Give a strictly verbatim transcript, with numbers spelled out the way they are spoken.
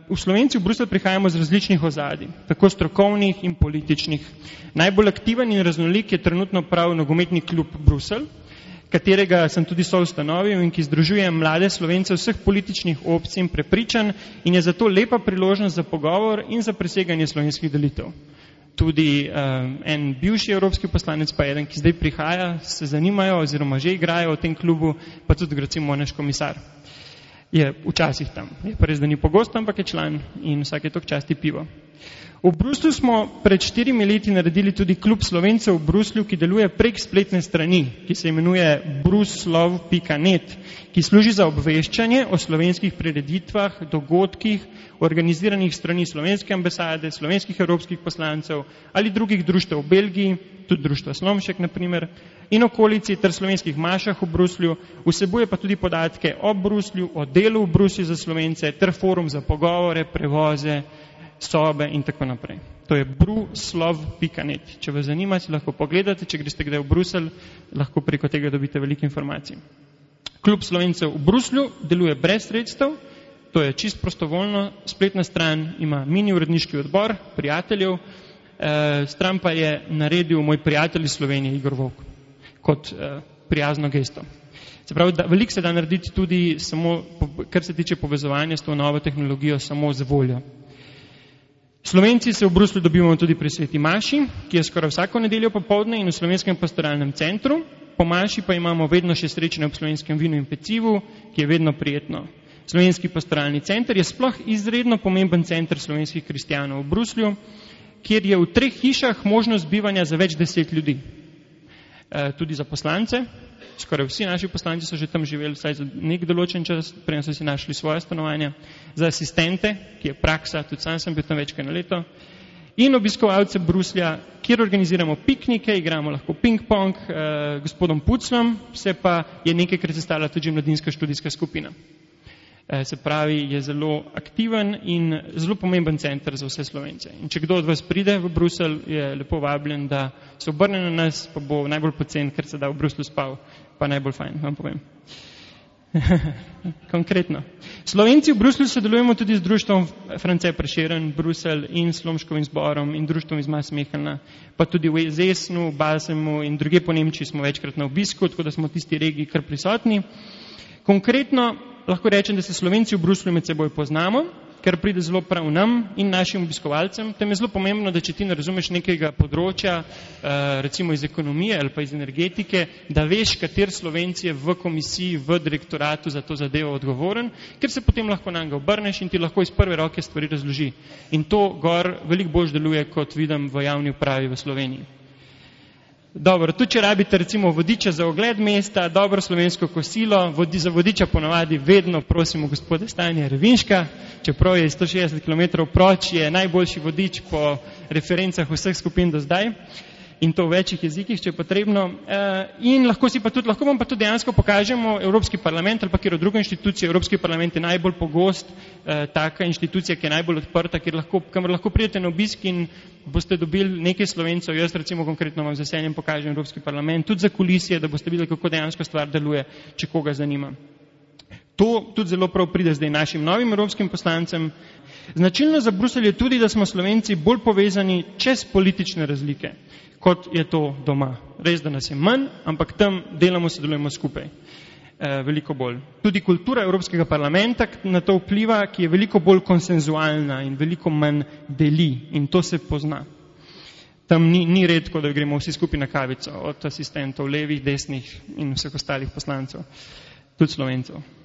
v Slovenci v Bruselj prihajamo z različnih ozadij, tako strokovnih in političnih. Najbolj aktiven in raznolik je trenutno prav nogometni klub Bruselj, katerega sem tudi soustanovil in ki združuje mlade Slovence vseh političnih opcij in prepričanj in je zato lepa priložnost za pogovor in za preseganje slovenskih delitev. Tudi um, en bivši evropski poslanec, pa eden, ki zdaj prihaja, se zanimajo oziroma že igrajo v tem klubu, pa tudi recimo naš komisar. Je včasih tam. Je pa res, da ni pogosto, ampak je član in vsake toliko časti pivo. V Bruslju smo pred štirimi leti naredili tudi klub Slovencev v Bruslju, ki deluje prek spletne strani, ki se imenuje bruslov pika net, ki služi za obveščanje o slovenskih prireditvah, dogodkih, organiziranih strani slovenske ambasade, slovenskih evropskih poslancev ali drugih društev v Belgiji, tudi društva Slomšek, na primer, in okolici ter slovenskih mašah v Bruslju, vsebuje pa tudi podatke o Bruslju, o delu v Bruslju za Slovence ter forum za pogovore, prevoze, sobe in tako naprej. To je bruslov pika net. Če vas zanima, si lahko pogledate, če greste kdaj v Bruselj, lahko preko tega dobite veliko informacij. Klub Slovencev v Bruslju deluje brez sredstev, to je čist prostovoljno, spletna stran ima mini uredniški odbor, prijateljev, e, stran pa je naredil moj prijatelj iz Slovenije, Igor Vovk, kot e, prijazno gesto. Se pravi, da veliko se da narediti tudi samo, kar se tiče povezovanja s to novo tehnologijo, samo z voljo. Slovenci se v Bruslju dobivamo tudi pri Sveti Maši, ki je skoraj vsako nedeljo popoldne in v Slovenskem pastoralnem centru. Po Maši pa imamo vedno še srečanje ob slovenskem vinu in pecivu, ki je vedno prijetno. Slovenski pastoralni center je sploh izredno pomemben center slovenskih kristijanov v Bruslju, kjer je v treh hišah možnost bivanja za več deset ljudi. E, tudi za poslance, skoraj vsi naši poslanci so že tam živeli vsaj za nek določen čas, prej so si našli svoje stanovanja, za asistente, ki je praksa, tudi sam sem bil tam večkrat na leto, in obiskovalce Bruslja, kjer organiziramo piknike, igramo lahko ping-pong, eh, gospodom Puclom, se pa je nekajkrat sestala tudi mladinska študijska skupina. Eh, se pravi, je zelo aktiven in zelo pomemben center za vse Slovence. In če kdo od vas pride v Bruselj, je lepo vabljen, da se obrne na nas, pa bo najbolj pocen, ker se da v Bruslju spal, pa najbolj fajn, vam povem. Konkretno. Slovenci v Bruslju sodelujemo tudi z društvom France Prešeren, Bruselj in Slomškovim zborom in društvom iz Masmehelna, pa tudi v Zesnu, Basemu in druge po Nemčiji smo večkrat na obisku, tako da smo v tisti regiji kar prisotni. Konkretno lahko rečem, da se Slovenci v Bruslju med seboj poznamo, ker pride zelo prav nam in našim obiskovalcem. Tem je zelo pomembno, da če ti ne razumeš nekega področja, recimo iz ekonomije ali pa iz energetike, da veš, kater Slovenc je v komisiji, v direktoratu za to zadevo odgovoren, ker se potem lahko na njega obrneš in ti lahko iz prve roke stvari razloži. In to gor veliko bolj deluje, kot vidim v javni upravi v Sloveniji. Dobro, tudi če rabite recimo vodiča za ogled mesta, dobro slovensko kosilo, vodi, za vodiča ponavadi vedno prosimo gospode Stanje Revinška, čeprav je sto šestdeset kilometrov proč, je najboljši vodič po referencah vseh skupin do zdaj in to v večjih jezikih, če je potrebno. In lahko si pa tudi, lahko vam pa tudi dejansko pokažemo Evropski parlament ali pa kjer druga inštitucija. Evropski parlament je najbolj pogost, taka inštitucija, ki je najbolj odprta, kjer lahko, kamor lahko pridete na obisk in boste dobili nekaj Slovencev. Jaz recimo konkretno vam z veseljem pokažem Evropski parlament, tudi za kulisije, da boste videli, kako dejansko stvar deluje, če koga zanima. To tudi zelo prav pride zdaj našim novim evropskim poslancem. Značilno za Bruselj je tudi, da smo Slovenci bolj povezani čez politične razlike, kot je to doma. Res, da nas je manj, ampak tam delamo, sodelujemo skupaj. E, veliko bolj. Tudi kultura Evropskega parlamenta na to vpliva, ki je veliko bolj konsenzualna in veliko manj deli. In to se pozna. Tam ni, ni redko, da gremo vsi skupaj na kavico, od asistentov, levih, desnih in vseh ostalih poslancev, tudi Slovencev.